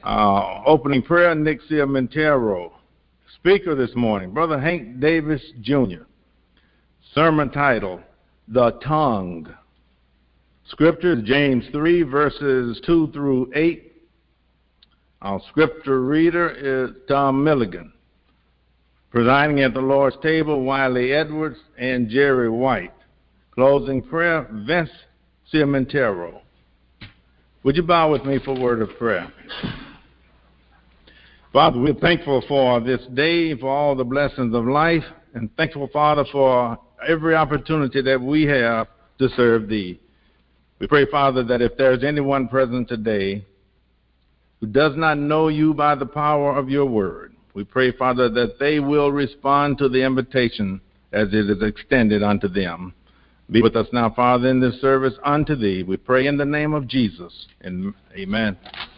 Opening prayer, Nick Montero. Speaker this morning, Brother Hank Davis Jr. Sermon title, The Tongue. Scripture, James 3, verses 2 through 8. Our scripture reader is Tom Milligan. Presiding at the Lord's table, Wiley Edwards and Jerry White. Closing prayer, Vince Montero. Would you bow with me for a word of prayer? Father, we're thankful for this day, for all the blessings of life, and thankful, Father, for every opportunity that we have to serve Thee. We pray, Father, that if there's anyone present today who does not know You by the power of Your word, we pray, Father, that they will respond to the invitation as it is extended unto them. Be with us now, Father, in this service unto Thee. We pray in the name of Jesus. And amen.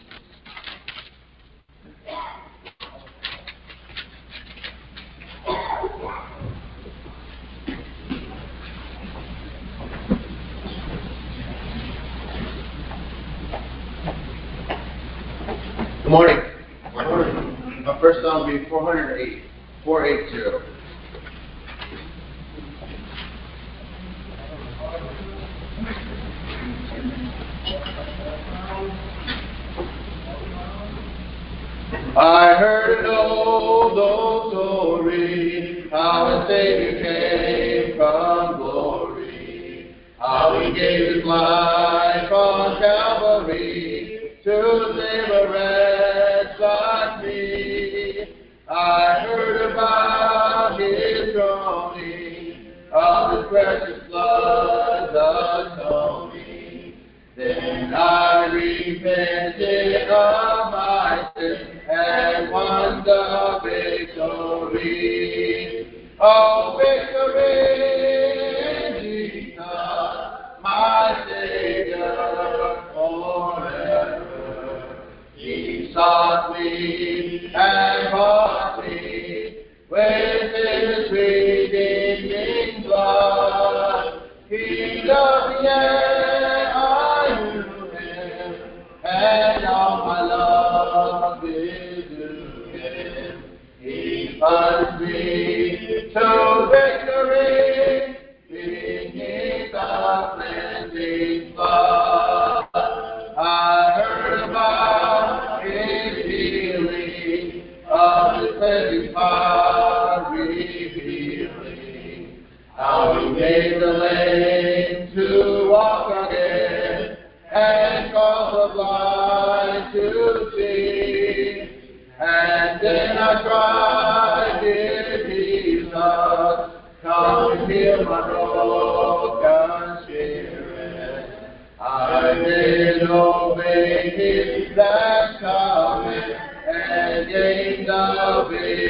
Good morning. Good morning. Our first song will be 480. I heard an old story, how a Savior came from glory, how He gave His life on Calvary to save a wretch like me. I heard about His groaning, of His precious blood atoning. Then I repented of my sin and won the victory. Oh, victory in Jesus, my Savior forever. He sought me and bought me with His redeeming blood. He loved me and I knew Him, and all my love is to Him. He plunged me to victory, beneath the cleansing flood. I heard about His healing, of His cleansing power revealing, how He made the lame to walk again, and caused the blind to see. And then I cried, Dear Jesus, come and heal my broken spirit. I did obey His last command and gained the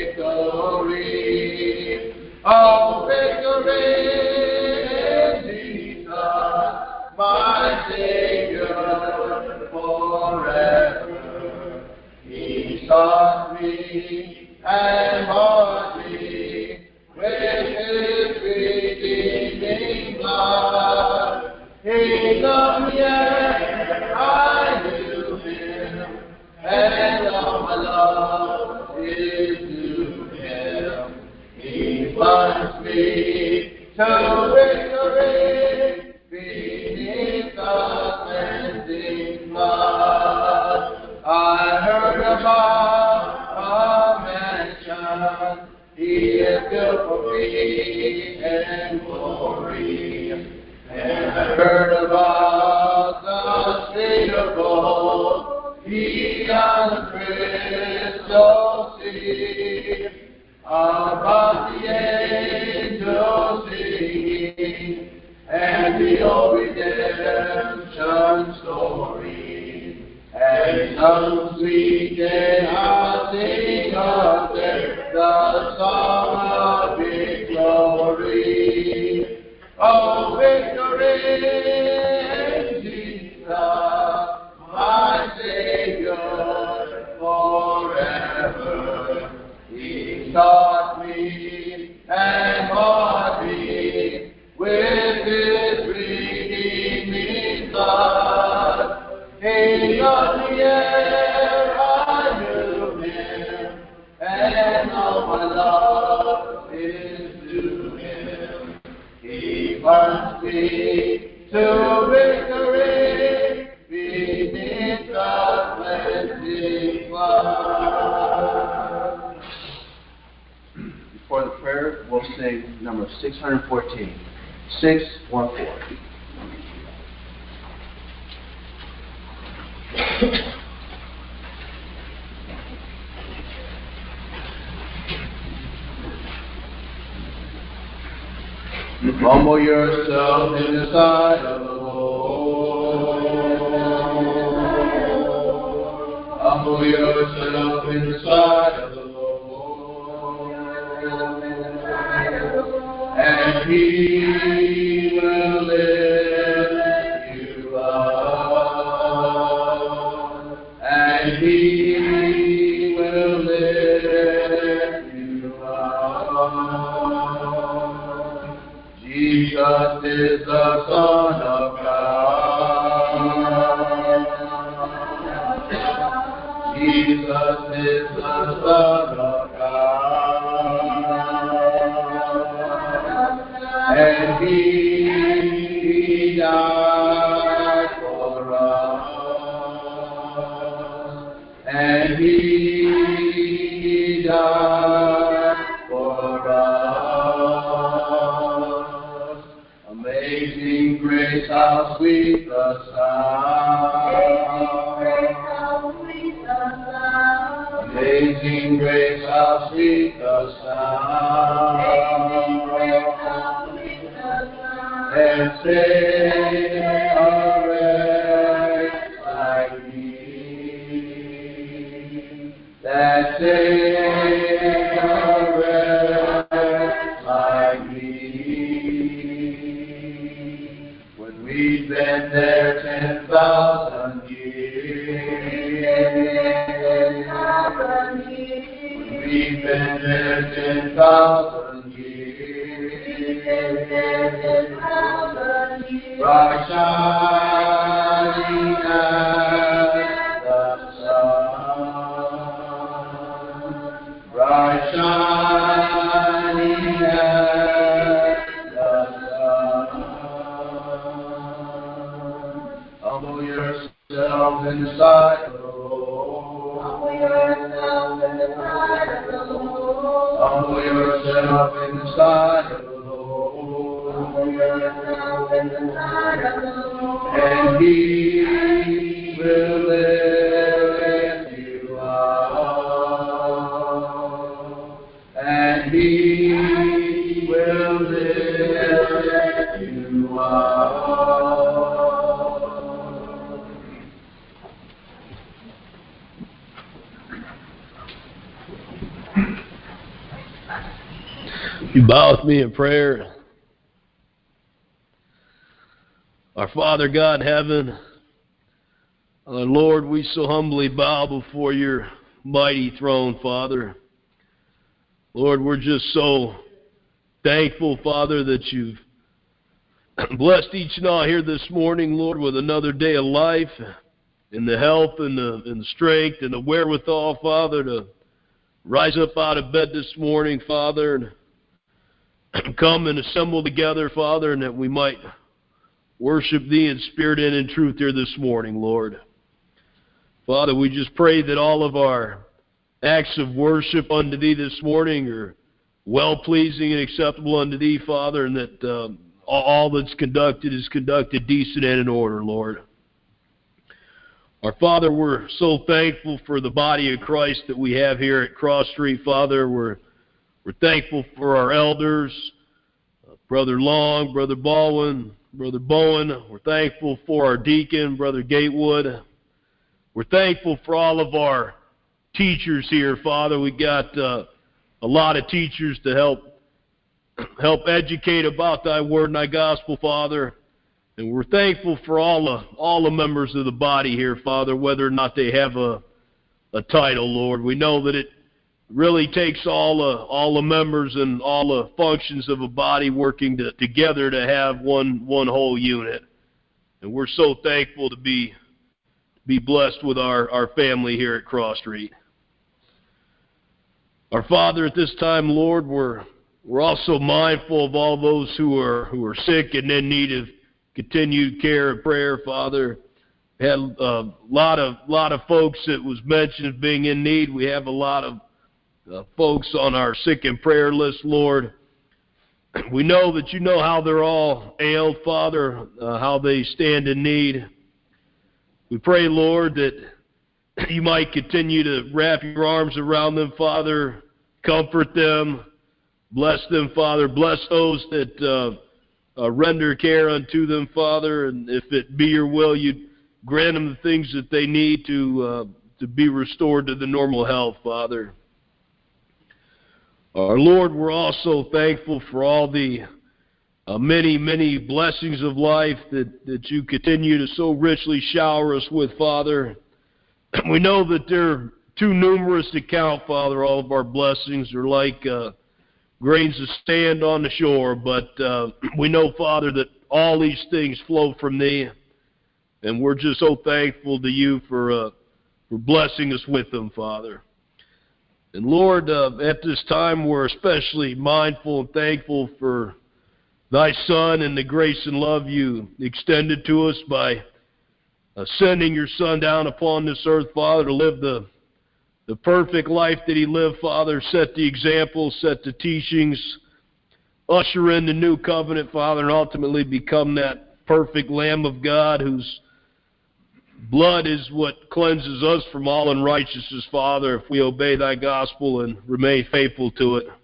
victory. Oh, victory in Jesus, my Savior forever. He sought me and bought me with His redeeming blood. He loved me and I knew Him, and all my love is to Him. He plunged me to victory beneath the cleansing flood. I heard about a mansion He has built for me in glory, and I heard about the street of gold beyond the crystal sea, about the angels singing, and the old redemption story. And some sweet day I'll sing of there the song of victory. Oh, victory in Jesus, my Savior forever. He sought me and bought me with His redeeming blood. He loved me and sing number 614. 614. Humble yourself in the sight of the Lord. Humble yourself in the sight of the Lord. And He will lift you up. And He will lift you up. Jesus is the Son of God. Jesus is the Son of God. And He died for us. And He died for us. Amazing grace, how sweet the sound. Amazing grace, how sweet the sound. And saved a wretch like me. That saved a wretch like me. When we've been there 10,000 years. When we've been there 10,000 years. Bright shining as the sun. Bright shining as the sun. Humble yourself in the sight of the Lord. Humble yourself in the sight of the Lord. Humble yourself in the sight of the Lord. And He will lift you up. And He will lift you up. You bow with me in prayer. Our Father God in heaven, Lord, we so humbly bow before your mighty throne, Father. Lord, we're just so thankful, Father, that you've blessed each and all here this morning, Lord, with another day of life, and the health and the strength and the wherewithal, Father, to rise up out of bed this morning, Father, and come and assemble together, Father, and that we might worship thee in spirit and in truth here this morning, Lord. Father, we just pray that all of our acts of worship unto thee this morning are well-pleasing and acceptable unto thee, Father, and that all that's conducted is conducted decent and in order, Lord. Our Father, we're so thankful for the body of Christ that we have here at Cross Street, Father. We're thankful for our elders, Brother Long, Brother Baldwin, Brother Bowen. We're thankful for our deacon, Brother Gatewood. We're thankful for all of our teachers here, Father. We got a lot of teachers to help educate about thy word and thy gospel, Father. And we're thankful for all the members of the body here, Father, whether or not they have a title, Lord. We know that it really takes all the members and all the functions of a body working together to have one whole unit. And we're so thankful to be blessed with our family here at Cross Street. Our Father, at this time, Lord, we're also mindful of all those who are sick and in need of continued care and prayer, Father. We had a lot of folks that was mentioned being in need. We have a lot of folks on our sick and prayer list, Lord. We know that you know how they're all ailed, Father, how they stand in need. We pray, Lord, that you might continue to wrap your arms around them, Father, comfort them, bless them, Father. Bless those that render care unto them, Father, and if it be your will, you grant them the things that they need to be restored to the normal health, Father. Our Lord, we're also thankful for all the many, many blessings of life that you continue to so richly shower us with, Father. We know that they're too numerous to count, Father. All of our blessings are like grains of sand on the shore, but we know, Father, that all these things flow from Thee, and we're just so thankful to you for blessing us with them, Father. And Lord, at this time, we're especially mindful and thankful for Thy Son and the grace and love you extended to us by sending your Son down upon this earth, Father, to live the perfect life that He lived, Father. Set the example, set the teachings, usher in the new covenant, Father, and ultimately become that perfect Lamb of God whose blood is what cleanses us from all unrighteousness, Father, if we obey Thy gospel and remain faithful to it.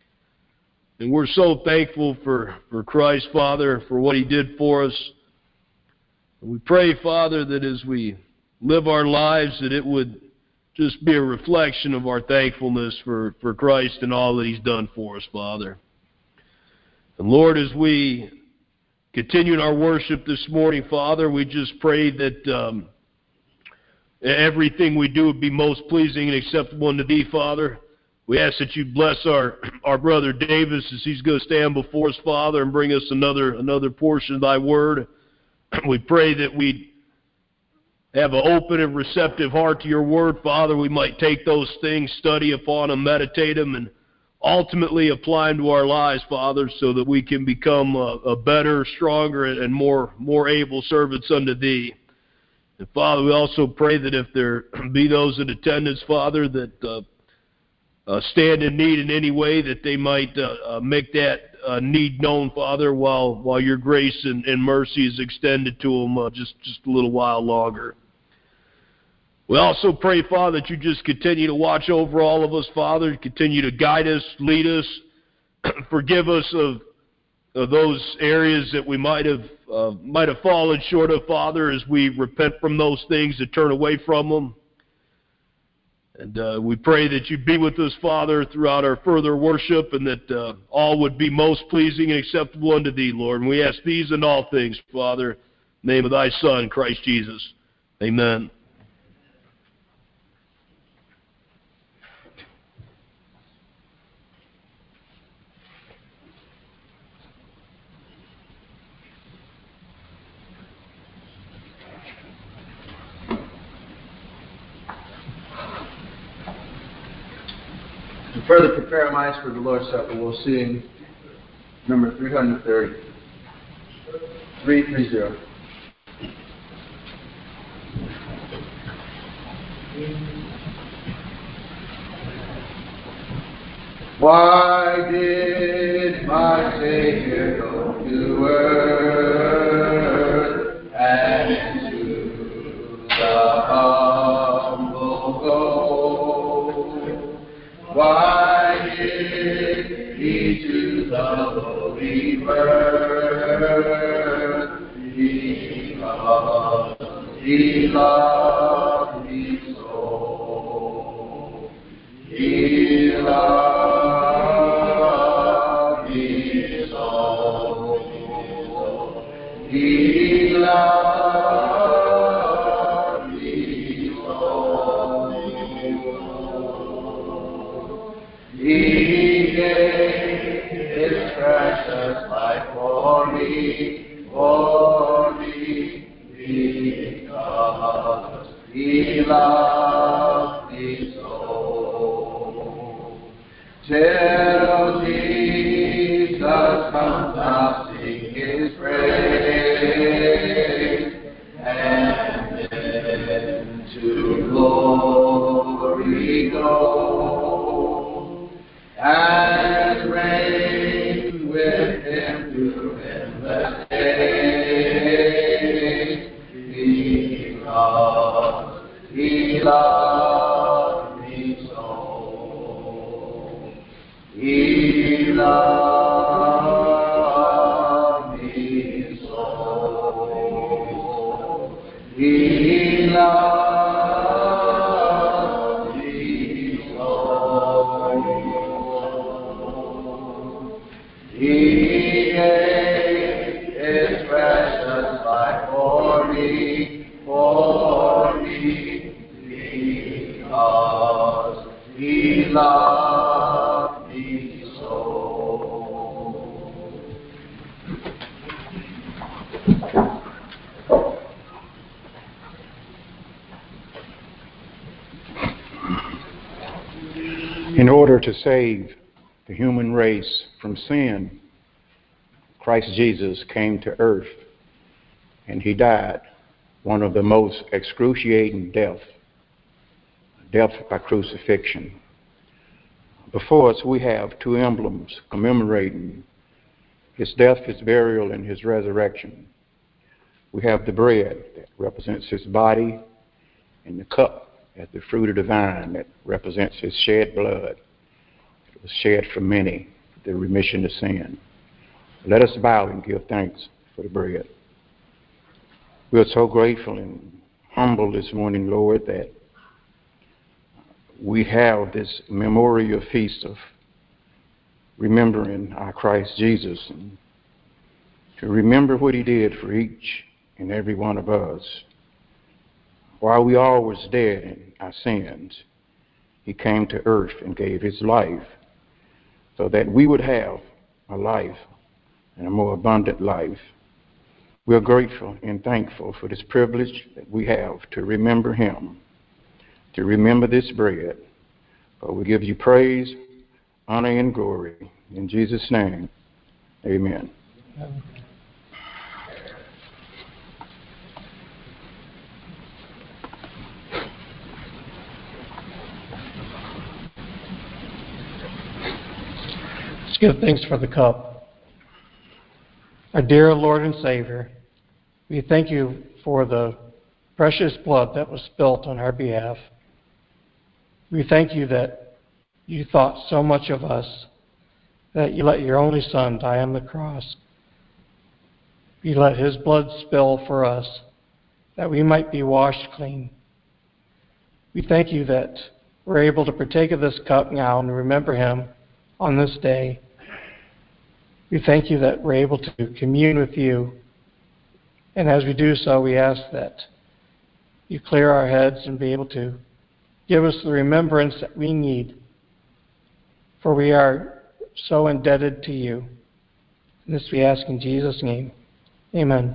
And we're so thankful for Christ, Father, for what He did for us. And we pray, Father, that as we live our lives, that it would just be a reflection of our thankfulness for Christ and all that He's done for us, Father. And Lord, as we continue in our worship this morning, Father, we just pray that everything we do would be most pleasing and acceptable unto Thee, Father. We ask that you bless our brother Davis as he's going to stand before us, Father, and bring us another portion of Thy word. We pray that we have an open and receptive heart to your word, Father. We might take those things, study upon them, meditate them, and ultimately apply them to our lives, Father, so that we can become a better, stronger, and more able servants unto Thee. And Father, we also pray that if there be those in attendance, Father, that stand in need in any way, that they might make that need known, Father, while your grace and mercy is extended to them just a little while longer. We also pray, Father, that you just continue to watch over all of us, Father, continue to guide us, lead us, forgive us of those areas that we might have fallen short of, Father, as we repent from those things and turn away from them. And we pray that you be with us, Father, throughout our further worship, and that all would be most pleasing and acceptable unto Thee, Lord. And we ask these and all things, Father, in the name of Thy Son, Christ Jesus. Amen. To further prepare our minds for the Lord's Supper, we'll sing number 330. 330. Why did my Savior go to earth and to the humble go? Why did He to the lowly birth? Because He loved me so. He loved me so. He loved me so. He gave His precious life for me, because He loved me so. Till Jesus comes, I'll sing His praise, and then to glory go, and reign with loved me so. He loved me so. He gave His precious life for me, because He loved me so. In order to save the human race from sin, Christ Jesus came to earth and He died one of the most excruciating death by crucifixion. Before us we have two emblems commemorating His death, His burial, and His resurrection. We have the bread that represents His body, and the cup as the fruit of the vine that represents His shed blood. It was shed for many, for the remission of sin. Let us bow and give thanks for the bread. We are so grateful and humble this morning, Lord, that we have this memorial feast of remembering our Christ Jesus, and to remember what He did for each and every one of us. While we all was dead in our sins, He came to earth and gave His life so that we would have a life, and a more abundant life. We are grateful and thankful for this privilege that we have to remember Him, to remember this bread. But we give You praise, honor, and glory. In Jesus' name, amen. Let's give thanks for the cup. Our dear Lord and Savior, we thank You for the precious blood that was spilt on our behalf. We thank You that You thought so much of us, that You let Your only Son die on the cross. You let His blood spill for us, that we might be washed clean. We thank You that we're able to partake of this cup now and remember Him on this day. We thank You that we're able to commune with You. And as we do so, we ask that You clear our heads and be able to give us the remembrance that we need. For we are so indebted to You. And this we ask in Jesus' name. Amen.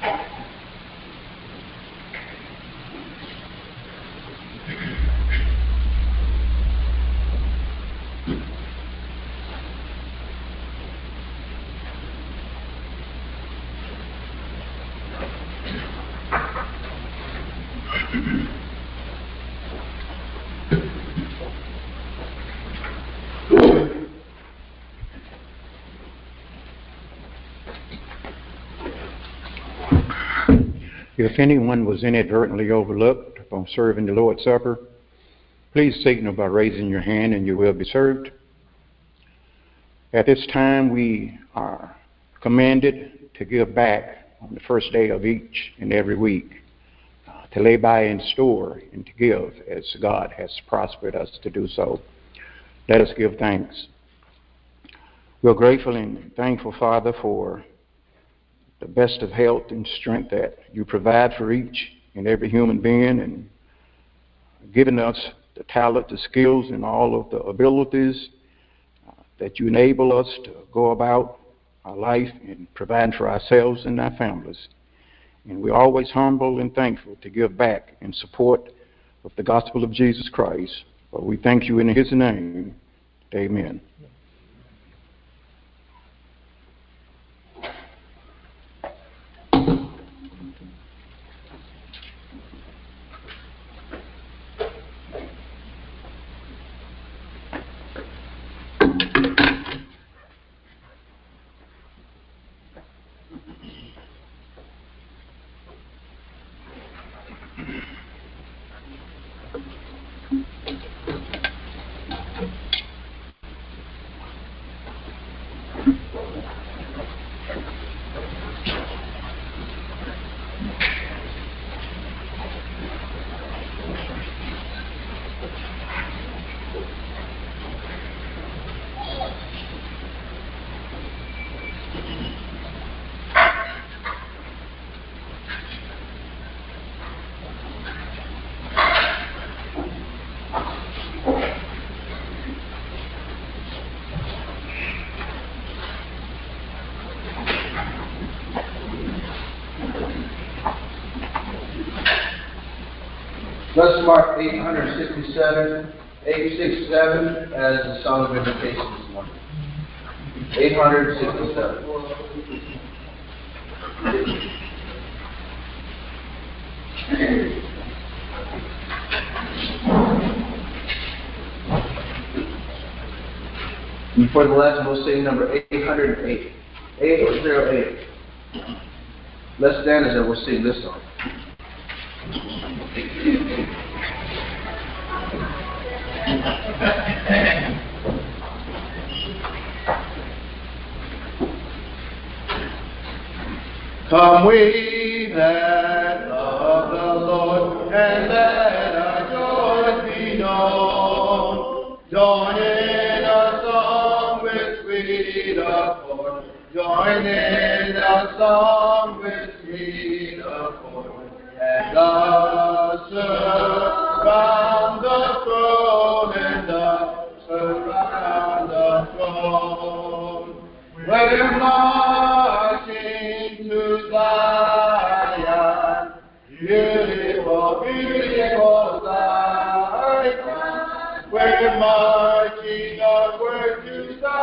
If anyone was inadvertently overlooked upon serving the Lord's Supper, please signal by raising your hand and you will be served. At this time, we are commanded to give back on the first day of each and every week, to lay by in store and to give as God has prospered us to do so. Let us give thanks. We're grateful and thankful, Father, for the best of health and strength that you provide for each and every human being, and giving us the talent, the skills, and all of the abilities that you enable us to go about our life and provide for ourselves and our families. And we're always humble and thankful to give back in support of the gospel of Jesus Christ. But we thank you in his name. Amen. Let's mark 867 as the song of invitation this morning. 867. And for the lesson, we'll sing number 808. 808. Let's stand as we'll sing this song. Come we that love the Lord, and let our joy be known. Join in a song with sweet accord. Join in a song with sweet accord. And thus surround the throne, and thus surround the throne. We're marching to Zion, beautiful, beautiful Zion. We're marching upward to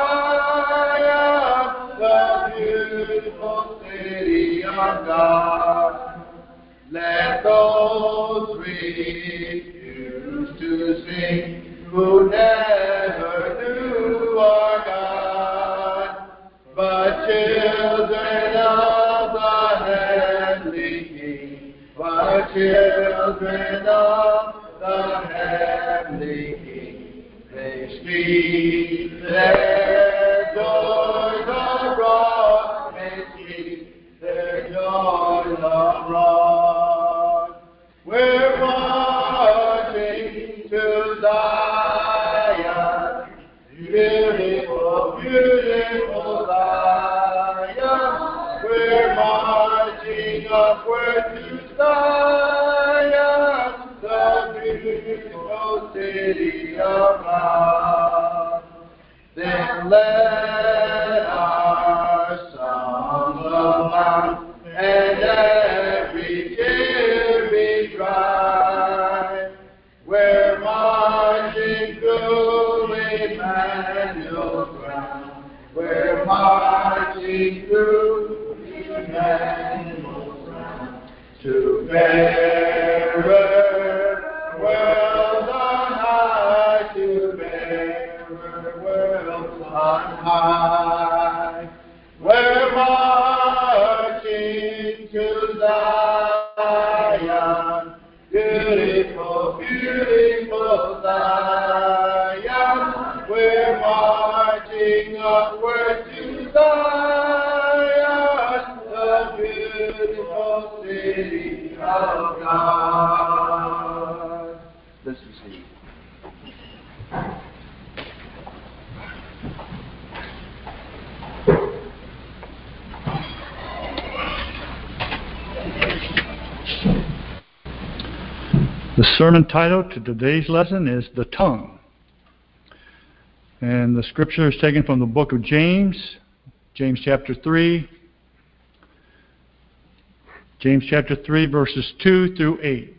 Zion, the beautiful city of God. Let those refuse to sing who never knew our God, but children of the heavenly King, but children of the heavenly King. They speak their joys abroad, they speak their joys abroad. We're marching to Zion, beautiful, beautiful Zion. We're marching upward to Zion, the beautiful city of God. Then let our song go out, and we're marching through Emmanuel's land to bearer worlds on high, to bearer worlds on high. We're marching to Zion, beautiful, beautiful Zion. We're marching upward to Zion, the beautiful city of God. Let's receive. The sermon title to today's lesson is The Tongue. And the scripture is taken from the book of James, James chapter 3. James chapter 3, verses 2 through 8.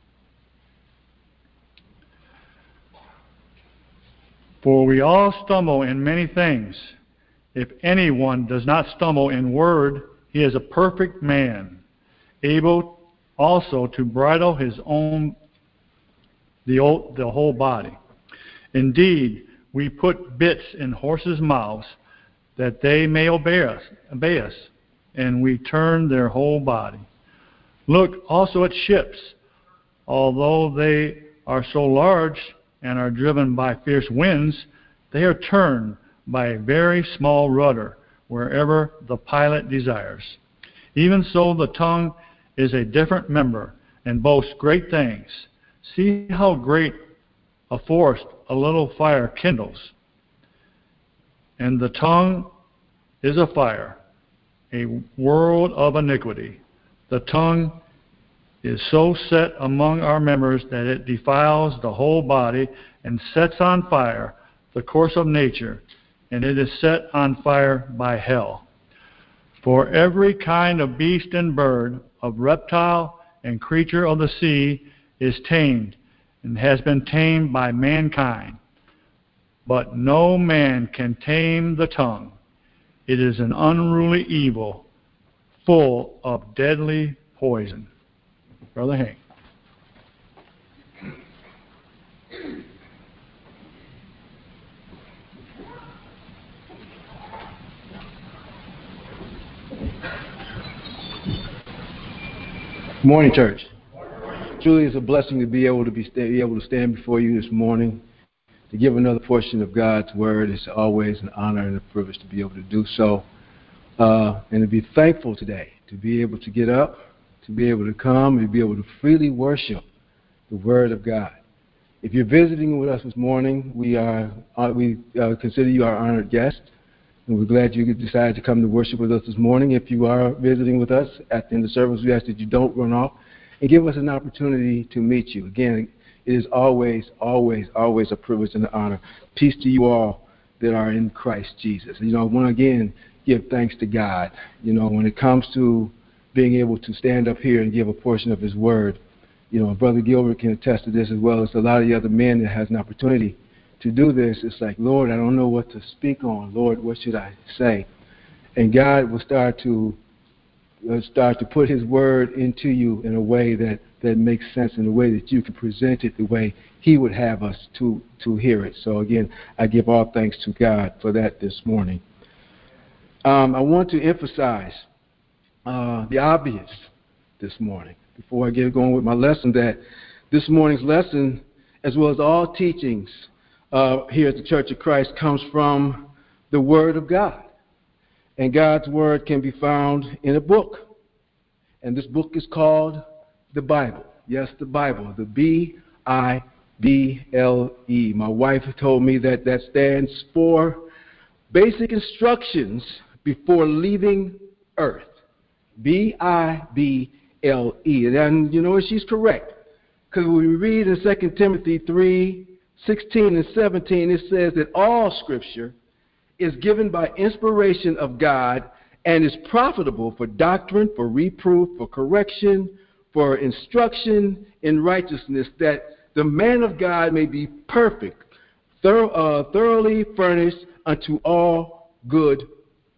For we all stumble in many things. If anyone does not stumble in word, he is a perfect man, able also to bridle his own the whole body. Indeed, we put bits in horses' mouths that they may obey us, and we turn their whole body. Look also at ships. Although they are so large and are driven by fierce winds, they are turned by a very small rudder wherever the pilot desires. Even so, the tongue is a different member and boasts great things. See how great a forest a little fire kindles. And the tongue is a fire, a world of iniquity. The tongue is so set among our members that it defiles the whole body and sets on fire the course of nature, and it is set on fire by hell. For every kind of beast and bird, of reptile and creature of the sea is tamed and has been tamed by mankind. But no man can tame the tongue. It is an unruly evil, full of deadly poison. Brother Hank. Good morning, church. Truly, it's a blessing to be able to stand before you this morning to give another portion of God's word. It's always an honor and a privilege to be able to do so, and to be thankful today to be able to get up, to be able to come, and be able to freely worship the word of God. If you're visiting with us this morning, we consider you our honored guest. And we're glad you decided to come to worship with us this morning. If you are visiting with us at the end of the service, we ask that you don't run off and give us an opportunity to meet you. Again, it is always, always, always a privilege and an honor. Peace to you all that are in Christ Jesus. I want to again give thanks to God. When it comes to being able to stand up here and give a portion of His Word, Brother Gilbert can attest to this as well as a lot of the other men that has an opportunity to do this. It's like, Lord, I don't know what to speak on. Lord, what should I say? And God will start to put His Word into you in a way that makes sense, in a way that you can present it the way He would have us to hear it. So again, I give all thanks to God for that this morning. I want to emphasize the obvious this morning before I get going with my lesson, that this morning's lesson, as well as all teachings here at the Church of Christ, comes from the Word of God. And God's Word can be found in a book. And this book is called the Bible. Yes, the Bible, the Bible. My wife told me that stands for Basic Instructions Before Leaving Earth. Bible. And she's correct. Because when we read in 2 Timothy 3:16 and 17, it says that all Scripture is given by inspiration of God and is profitable for doctrine, for reproof, for correction, for instruction in righteousness, that the man of God may be perfect, thoroughly furnished unto all good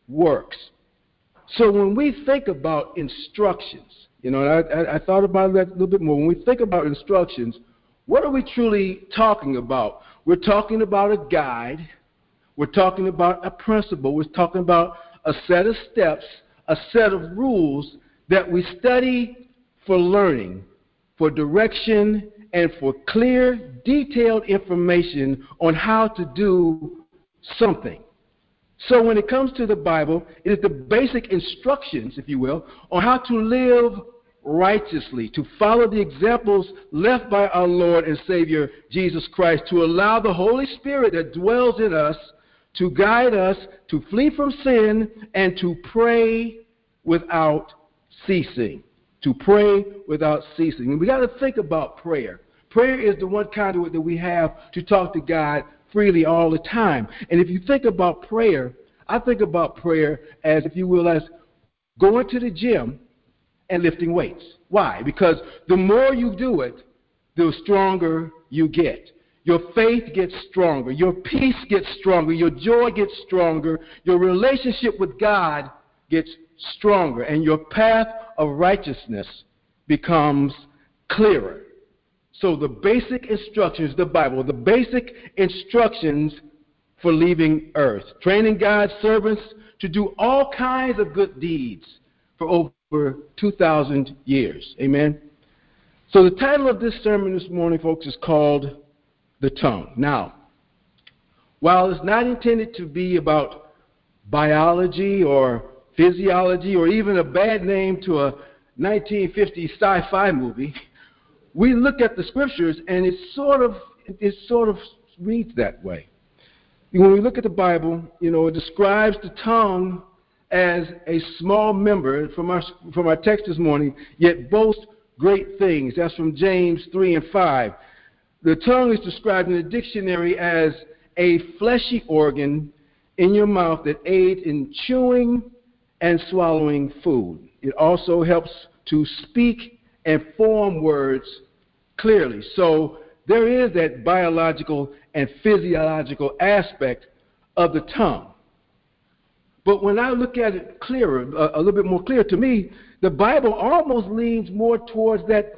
works. So when we think about instructions, and I thought about that a little bit more. When we think about instructions, what are we truly talking about? We're talking about a guide. We're talking about a principle. We're talking about a set of steps, a set of rules that we study for learning, for direction, and for clear, detailed information on how to do something. So when it comes to the Bible, it is the basic instructions, if you will, on how to live righteously, to follow the examples left by our Lord and Savior Jesus Christ, to allow the Holy Spirit that dwells in us to guide us, to flee from sin, and to pray without ceasing. To pray without ceasing. And we got to think about prayer. Prayer is the one conduit that we have to talk to God freely all the time. And if you think about prayer, I think about prayer as, if you will, as going to the gym and lifting weights. Why? Because the more you do it, the stronger you get. Your faith gets stronger. Your peace gets stronger. Your joy gets stronger. Your relationship with God gets stronger. And your path of righteousness becomes clearer. So the basic instructions, the Bible, the basic instructions for leaving earth, training God's servants to do all kinds of good deeds for over 2,000 years. Amen? So the title of this sermon this morning, folks, is called The Tongue. Now, while it's not intended to be about biology or physiology or even a bad name to a 1950s sci-fi movie, we look at the scriptures and it sort of reads that way. When we look at the Bible, it describes the tongue as a small member from our text this morning, yet boasts great things. That's from James 3 and 5. The tongue is described in the dictionary as a fleshy organ in your mouth that aids in chewing and swallowing food. It also helps to speak and form words clearly. So there is that biological and physiological aspect of the tongue. But when I look at it clearer, a little bit more clear to me, the Bible almost leans more towards that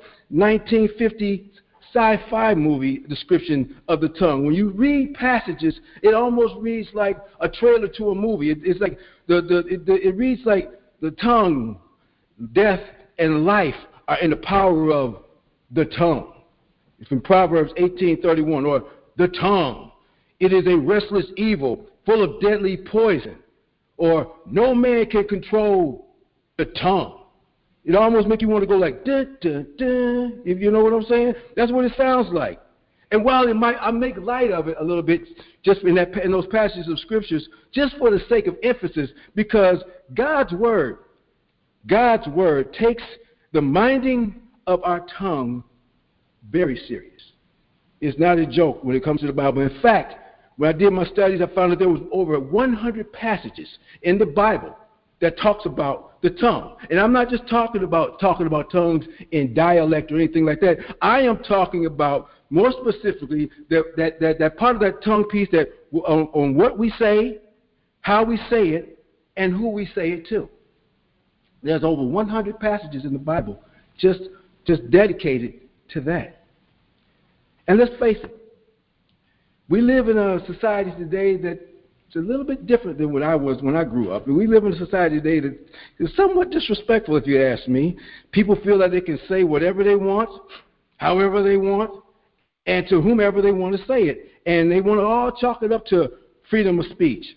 1950 sci-fi movie description of the tongue. When you read passages, it almost reads like a trailer to a movie. It's like it reads like the tongue, death and life are in the power of the tongue. It's from Proverbs 18:31, or the tongue. It is a restless evil, full of deadly poison. Or no man can control the tongue. It almost makes you want to go like, duh, duh, duh, if you know what I'm saying. That's what it sounds like. And while I make light of it a little bit, just in those passages of scriptures, just for the sake of emphasis, because God's word takes the minding of our tongue very serious. It's not a joke when it comes to the Bible. In fact, when I did my studies, I found that there was over 100 passages in the Bible that talks about the tongue. And I'm not just talking about tongues in dialect or anything like that. I am talking about, more specifically, that part of that tongue piece that on what we say, how we say it, and who we say it to. There's over 100 passages in the Bible just dedicated to that. And let's face it, we live in a society today that's a little bit different than what I was when I grew up. And we live in a society today that is somewhat disrespectful, if you ask me. People feel that they can say whatever they want, however they want, and to whomever they want to say it. And they want to all chalk it up to freedom of speech.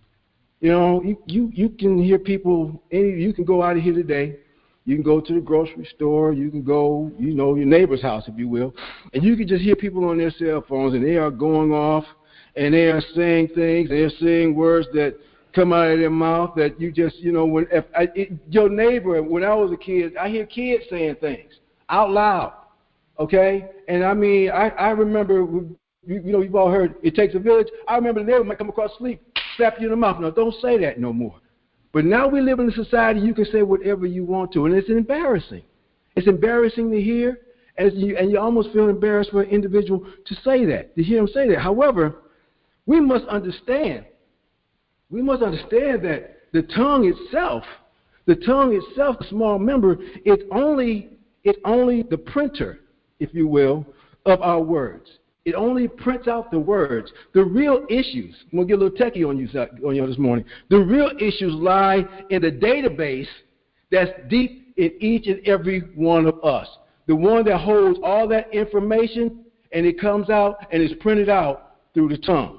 You can hear people, you can go out of here today. You can go to the grocery store. You can go, your neighbor's house, if you will. And you can just hear people on their cell phones, and they are going off, and they are saying things. They're saying words that come out of their mouth that you just, your neighbor, when I was a kid, I hear kids saying things out loud, okay? And I mean, I remember, you've all heard, it takes a village. I remember the neighbor might come across sleep, slap you in the mouth. No, don't say that no more. But now we live in a society you can say whatever you want to, and it's embarrassing. It's embarrassing to hear, and you almost feel embarrassed for an individual to say that, to hear him say that. However, we must understand that the tongue itself, a small member, it's only the printer, if you will, of our words. It only prints out the words. The real issues, I'm going to get a little techie on you this morning. The real issues lie in the database that's deep in each and every one of us. The one that holds all that information, and it comes out and is printed out through the tongue.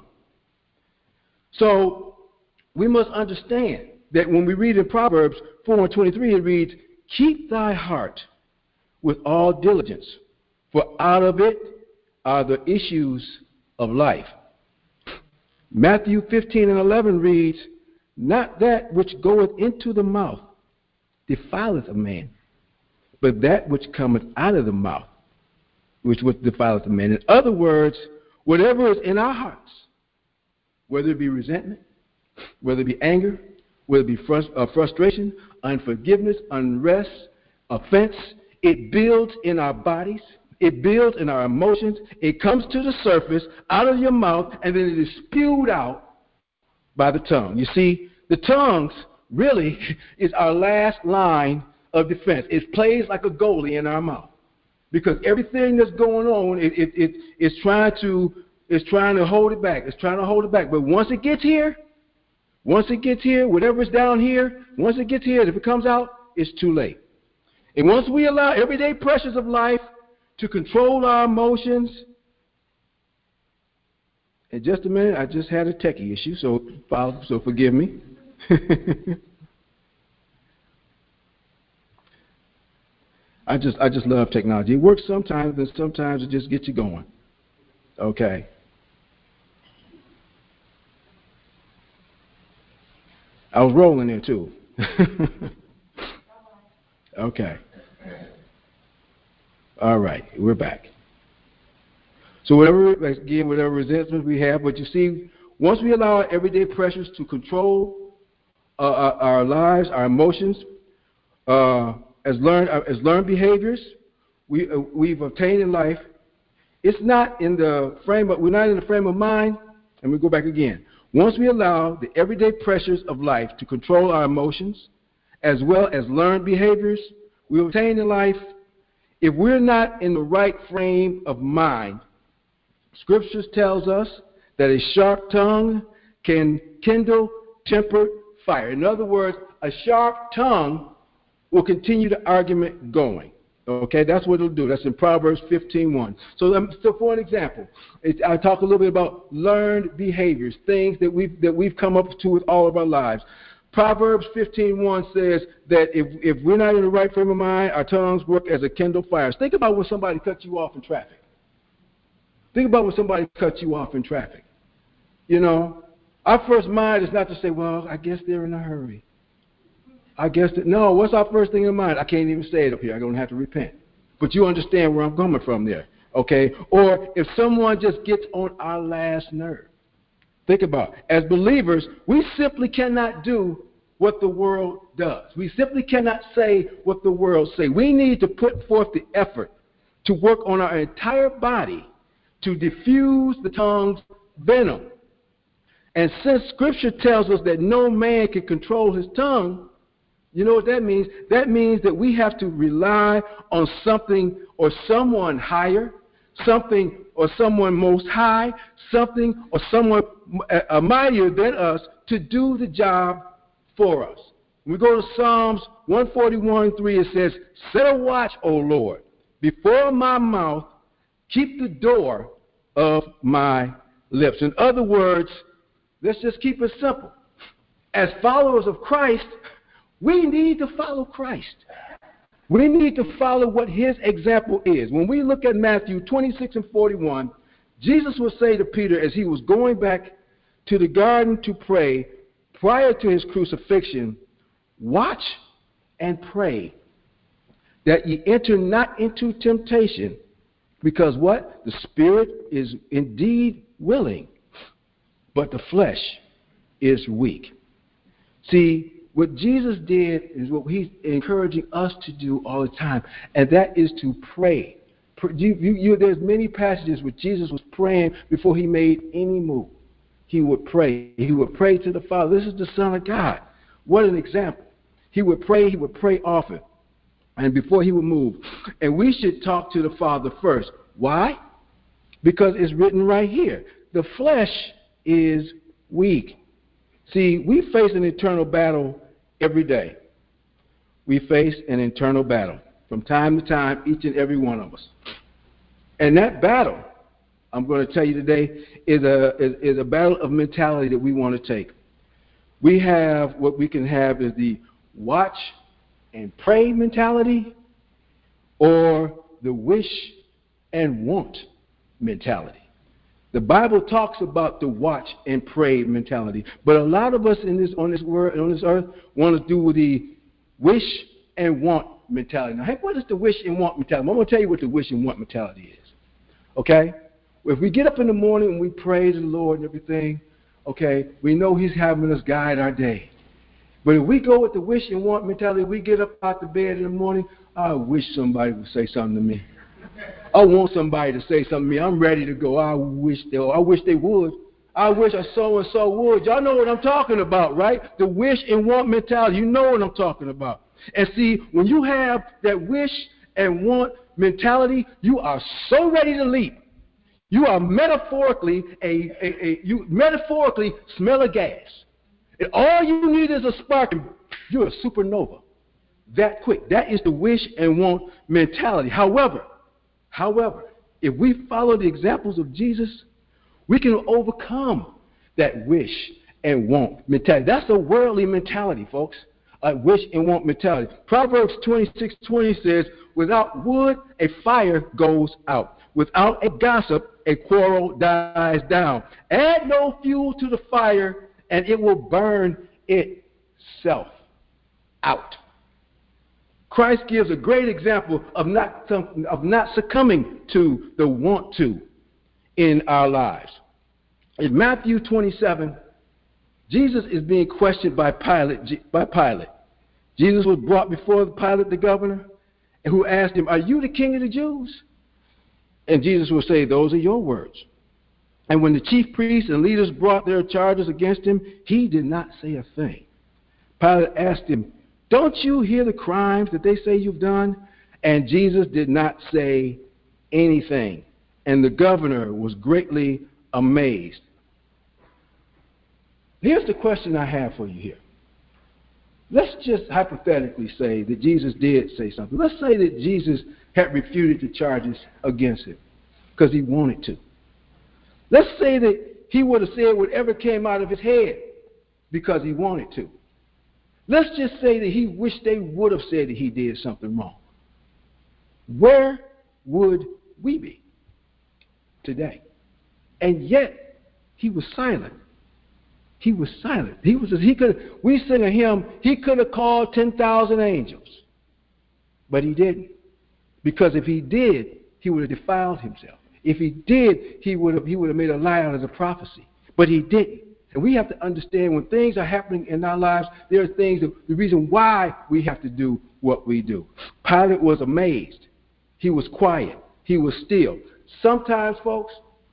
So we must understand that when we read in Proverbs 4:23, it reads, "Keep thy heart with all diligence, for out of it are the issues of life." Matthew 15:11 reads, "Not that which goeth into the mouth defileth a man, but that which cometh out of the mouth, which defileth a man." In other words, whatever is in our hearts, whether it be resentment, whether it be anger, whether it be frustration, unforgiveness, unrest, offense, it builds in our bodies, it builds in our emotions, it comes to the surface, out of your mouth, and then it is spewed out by the tongue. You see, the tongue really is our last line of defense. It plays like a goalie in our mouth, because everything that's going on, it's trying to hold it back. It's trying to hold it back. But once it gets here, whatever's down here, once it gets here, if it comes out, it's too late. And once we allow everyday pressures of life to control our emotions, in just a minute, I just had a techie issue, so forgive me. I just love technology. It works sometimes, and sometimes it just gets you going. Okay. I was rolling there too. Okay. All right, we're back. So whatever resentment we have, but you see, once we allow our everyday pressures to control our lives, our emotions, as learned behaviors we've obtained in life, we're not in the frame of mind. And we go back again. Once we allow the everyday pressures of life to control our emotions, as well as learned behaviors we obtain in life, if we're not in the right frame of mind, Scriptures tells us that a sharp tongue can kindle tempered fire. In other words, a sharp tongue will continue the argument going. Okay, that's what it'll do. That's in Proverbs 15:1. So for an example, I talk a little bit about learned behaviors, things that we've come up to with all of our lives. Proverbs 15:1 says that if we're not in the right frame of mind, our tongues work as a kindled fire. Think about when somebody cuts you off in traffic. You know, our first mind is not to say, well, I guess they're in a hurry. No, what's our first thing in mind? I can't even say it up here. I'm going to have to repent. But you understand where I'm coming from there, okay? Or if someone just gets on our last nerve. Think about it. As believers, we simply cannot do what the world does. We simply cannot say what the world says. We need to put forth the effort to work on our entire body to diffuse the tongue's venom. And since Scripture tells us that no man can control his tongue, you know what that means? That means that we have to rely on something or someone higher, something or someone most high, something or someone mightier than us to do the job for us. When we go to Psalms 141:3, it says, "Set a watch, O Lord, before my mouth, keep the door of my lips." In other words, let's just keep it simple. As followers of Christ, we need to follow Christ. We need to follow what his example is. When we look at Matthew 26:41, Jesus would say to Peter as he was going back to the garden to pray prior to his crucifixion, "Watch and pray that ye enter not into temptation, because" what? "The spirit is indeed willing, but the flesh is weak." See, what Jesus did is what he's encouraging us to do all the time, and that is to pray. There's many passages where Jesus was praying before he made any move. He would pray. He would pray to the Father. This is the Son of God. What an example. He would pray often, and before he would move. And we should talk to the Father first. Why? Because it's written right here. The flesh is weak. See, we face an internal battle every day. We face an internal battle from time to time, each and every one of us. And that battle, I'm going to tell you today, is a battle of mentality that we want to take. We have, what we can have is the watch and pray mentality, or the wish and want mentality. The Bible talks about the watch and pray mentality, but a lot of us on this earth want to do the wish and want mentality. Now, hey, what is the wish and want mentality? I'm going to tell you what the wish and want mentality is. Okay? If we get up in the morning and we pray to the Lord and everything, okay, we know He's having us guide our day. But if we go with the wish and want mentality, we get up out the bed in the morning, I wish somebody would say something to me. I want somebody to say something to me. I'm ready to go. I wish they would. I wish a so-and-so would. Y'all know what I'm talking about, right? The wish and want mentality. You know what I'm talking about. And see, when you have that wish and want mentality, you are so ready to leap. You are metaphorically you metaphorically smell a gas. And all you need is a spark, and you're a supernova. That quick. That is the wish and want mentality. However, if we follow the examples of Jesus, we can overcome that wish and want mentality. That's a worldly mentality, folks. A wish and want mentality. Proverbs 26:20 says, without wood, a fire goes out. Without a gossip, a quarrel dies down. Add no fuel to the fire, and it will burn itself out. Christ gives a great example of not succumbing to the want to in our lives. In Matthew 27, Jesus is being questioned by Pilate. Jesus was brought before Pilate, the governor, who asked him, are you the king of the Jews? And Jesus will say, those are your words. And when the chief priests and leaders brought their charges against him, he did not say a thing. Pilate asked him, don't you hear the crimes that they say you've done? And Jesus did not say anything. And the governor was greatly amazed. Here's the question I have for you here. Let's just hypothetically say that Jesus did say something. Let's say that Jesus had refuted the charges against him because he wanted to. Let's say that he would have said whatever came out of his head because he wanted to. Let's just say that he wished they would have said that he did something wrong. Where would we be today? And yet, he was silent. He was silent. We sing a hymn, he could have called 10,000 angels. But he didn't. Because if he did, he would have defiled himself. If he did, he would have made a lie out of the prophecy. But he didn't. And we have to understand when things are happening in our lives, there are things, the reason why we have to do what we do. Pilate was amazed. He was quiet. He was still. Sometimes, folks,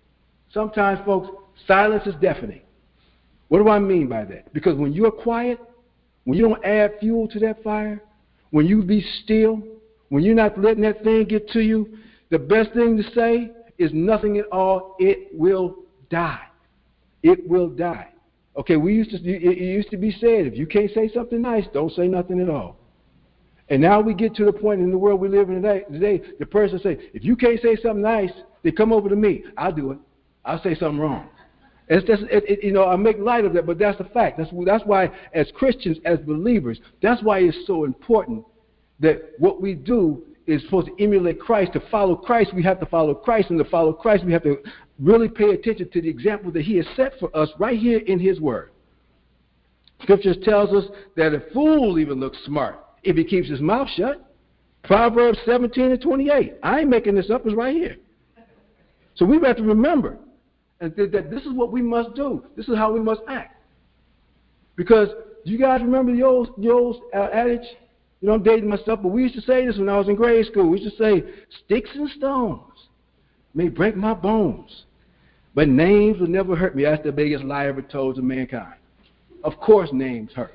silence is deafening. What do I mean by that? Because when you're quiet, when you don't add fuel to that fire, when you be still, when you're not letting that thing get to you, the best thing to say is nothing at all. It will die. It will die. Okay, it used to be said, if you can't say something nice, don't say nothing at all. And now we get to the point in the world we live in today, the person says, if you can't say something nice, then come over to me. I'll do it. I'll say something wrong. It's just, I make light of that, but that's the fact. That's why, as Christians, as believers, that's why it's so important that what we do is supposed to emulate Christ. To follow Christ, we have to follow Christ. And to follow Christ, we have to really pay attention to the example that he has set for us right here in his word. Scriptures tells us that a fool even looks smart if he keeps his mouth shut. Proverbs 17:28. I ain't making this up. It's right here. So we have to remember that this is what we must do. This is how we must act. Because you guys remember the old adage? I'm dating myself, but we used to say this when I was in grade school. We used to say, sticks and stones may break my bones, but names will never hurt me. That's the biggest lie ever told to mankind. Of course names hurt.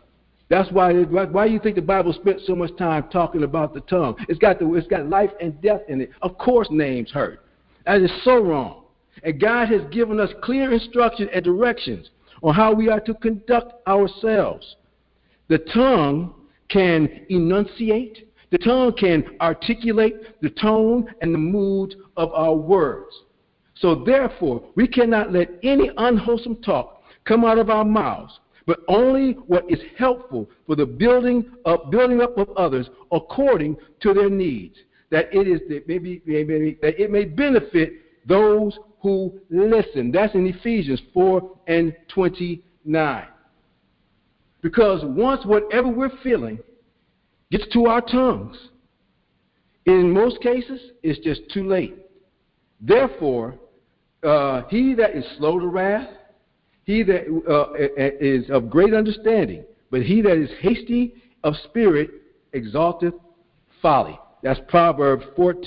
That's why you think the Bible spent so much time talking about the tongue. It's got life and death in it. Of course names hurt. That is so wrong. And God has given us clear instructions and directions on how we are to conduct ourselves. The tongue can enunciate. The tongue can articulate the tone and the mood of our words. So therefore, we cannot let any unwholesome talk come out of our mouths, but only what is helpful for the building up of others according to their needs, that it may benefit those who listen. That's in Ephesians 4:29. Because once whatever we're feeling gets to our tongues, in most cases, it's just too late. Therefore, he that is slow to wrath, he that is of great understanding, but he that is hasty of spirit exalteth folly. That's Proverbs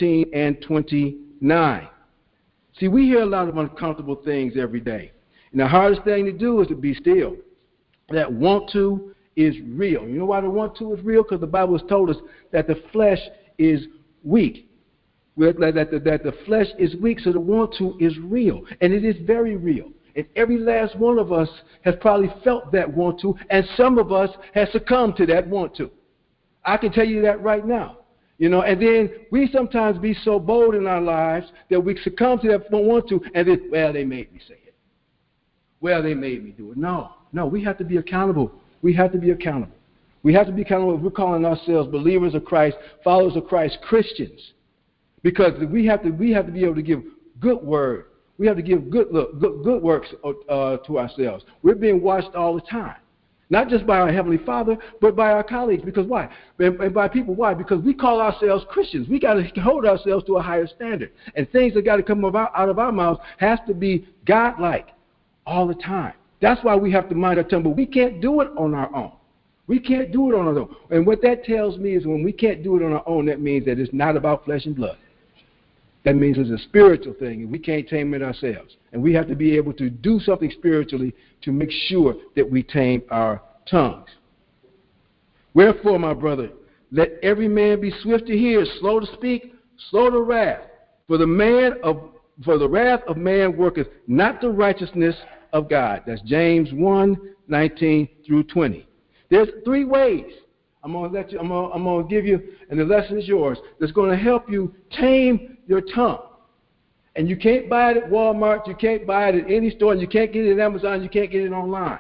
14:29. See, we hear a lot of uncomfortable things every day. And the hardest thing to do is to be still. That want to is real. You know why the want to is real? Because the Bible has told us that the flesh is weak. That the flesh is weak, so the want to is real. And it is very real. And every last one of us has probably felt that want to, and some of us have succumbed to that want to. I can tell you that right now. And then we sometimes be so bold in our lives that we succumb to that want to, and then, well, they made me say it. Well, they made me do it. No, we have to be accountable. We have to be accountable. We have to be accountable if we're calling ourselves believers of Christ, followers of Christ, Christians. Because we have to be able to give good word. We have to give good works to ourselves. We're being watched all the time. Not just by our Heavenly Father, but by our colleagues. Because why? And by people. Why? Because we call ourselves Christians. We got to hold ourselves to a higher standard. And things that got to come out of our mouths has to be God-like all the time. That's why we have to mind our tongue. But we can't do it on our own. We can't do it on our own. And what that tells me is when we can't do it on our own, that means that it's not about flesh and blood. That means it's a spiritual thing, and we can't tame it ourselves. And we have to be able to do something spiritually to make sure that we tame our tongues. Wherefore, my brother, let every man be swift to hear, slow to speak, slow to wrath. For the wrath of man worketh not the righteousness of God. That's James 1:19 through 20. There's 3 ways. I'm going to give you, and the lesson is yours, that's going to help you tame your tongue. And you can't buy it at Walmart, you can't buy it at any store, and you can't get it at Amazon, you can't get it online.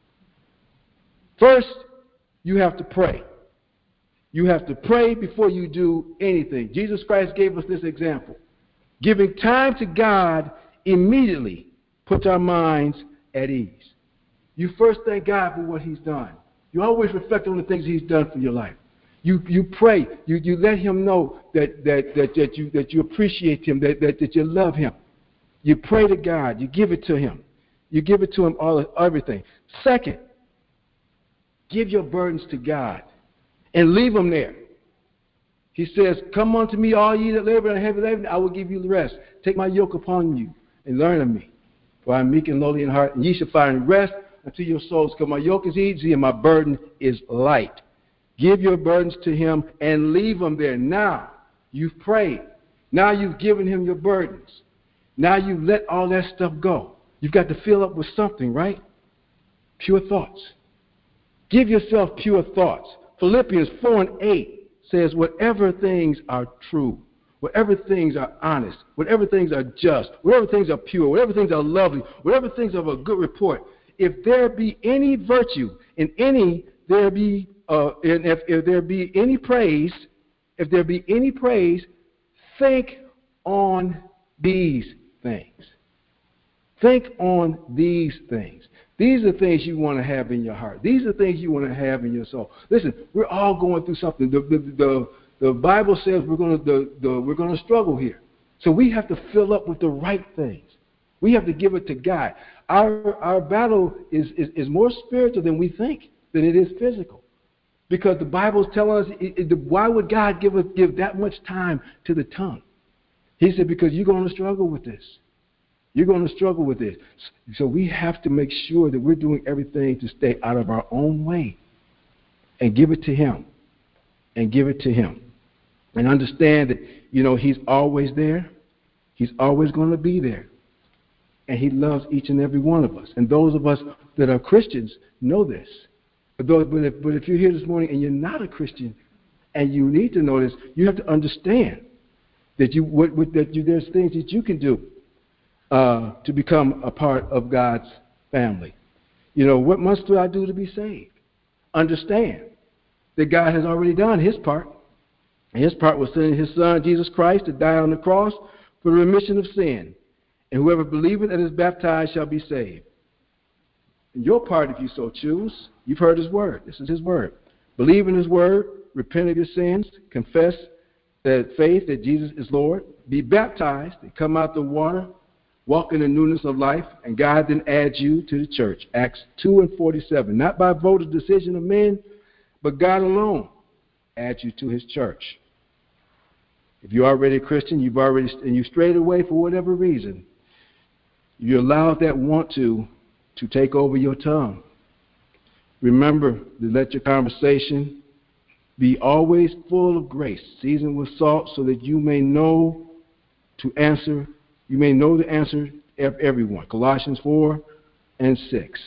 First, you have to pray. You have to pray before you do anything. Jesus Christ gave us this example. Giving time to God immediately puts our minds at ease. You first thank God for what He's done. You always reflect on the things He's done for your life. You pray. You let Him know that you appreciate Him, that you love Him. You pray to God. You give it to Him. You give it to Him everything. Second, give your burdens to God and leave them there. He says, "Come unto me, all ye that labor and are heavy laden, I will give you the rest. Take my yoke upon you and learn of me, for I am meek and lowly in heart, and ye shall find rest unto your souls. Because my yoke is easy and my burden is light." Give your burdens to Him and leave them there. Now you've prayed. Now you've given Him your burdens. Now you let all that stuff go. You've got to fill up with something, right? Pure thoughts. Give yourself pure thoughts. Philippians 4:8 says, whatever things are true, whatever things are honest, whatever things are just, whatever things are pure, whatever things are lovely, whatever things are of a good report, if there be any virtue, if there be any praise, think on these things. Think on these things. These are things you want to have in your heart. These are things you want to have in your soul. Listen, we're all going through something. The Bible says we're going to struggle here. So we have to fill up with the right things. We have to give it to God. Our battle is more spiritual than we think, than it is physical. Because the Bible is telling us, why would God give that much time to the tongue? He said, because you're going to struggle with this. You're going to struggle with this. So we have to make sure that we're doing everything to stay out of our own way. and give it to him. And give it to him. And understand that, he's always there. He's always going to be there. And he loves each and every one of us. And those of us that are Christians know this. But if you're here this morning and you're not a Christian, and you need to know this, you have to understand that there's things that you can do to become a part of God's family. What must I do to be saved? Understand that God has already done his part. And his part was sending his son, Jesus Christ, to die on the cross for the remission of sin. And whoever believeth and is baptized shall be saved. And your part, if you so choose, you've heard his word. This is his word. Believe in his word, repent of your sins, confess that faith that Jesus is Lord, be baptized, and come out the water, walk in the newness of life, and God then adds you to the church. Acts 2:47. Not by vote or decision of men, but God alone adds you to his church. If you're already a Christian, and you strayed away for whatever reason, you allowed that want to take over your tongue. Remember to let your conversation be always full of grace, seasoned with salt, so that you may know the answer of everyone. Colossians 4:6.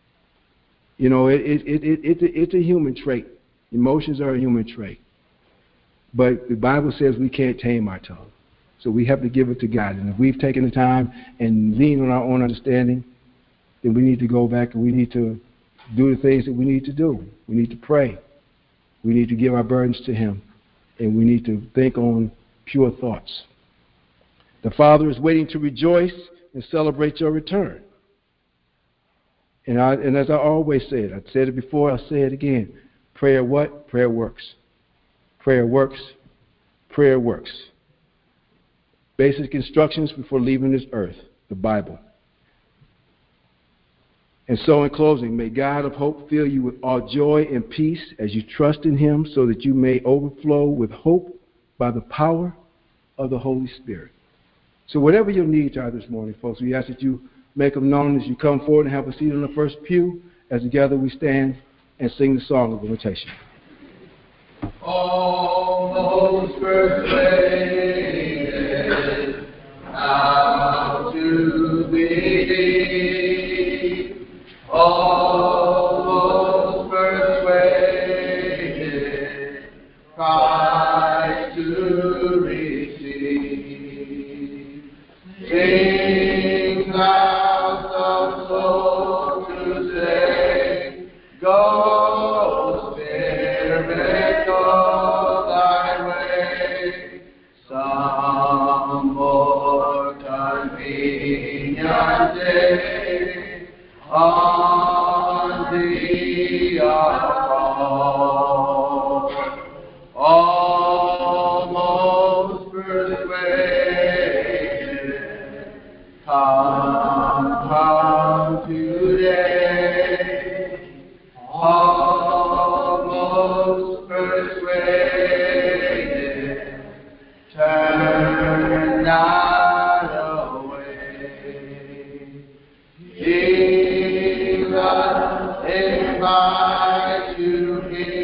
It's a human trait. Emotions are a human trait. But the Bible says we can't tame our tongue. So we have to give it to God. And if we've taken the time and lean on our own understanding, then we need to go back and we need to do the things that we need to do. We need to pray. We need to give our burdens to him. And we need to think on pure thoughts. The Father is waiting to rejoice and celebrate your return. And as I always said, I said it before, I'll say it again. Prayer what? Prayer works. Prayer works. Prayer works. Basic instructions before leaving this earth, the Bible. And so in closing, may God of hope fill you with all joy and peace as you trust in him, so that you may overflow with hope by the power of the Holy Spirit. So whatever your needs are this morning, folks, we ask that you make them known as you come forward and have a seat on the first pew, as together we stand and sing the song of invitation. Almost persuaded, how to believe. Almost persuaded, Christ to receive. Sing thou some soul to say, go, Spirit, go thy way. Some more convenient day on thee are called. Almost persuaded, come today. Almost persuaded, turn not away. Jesus invites you here.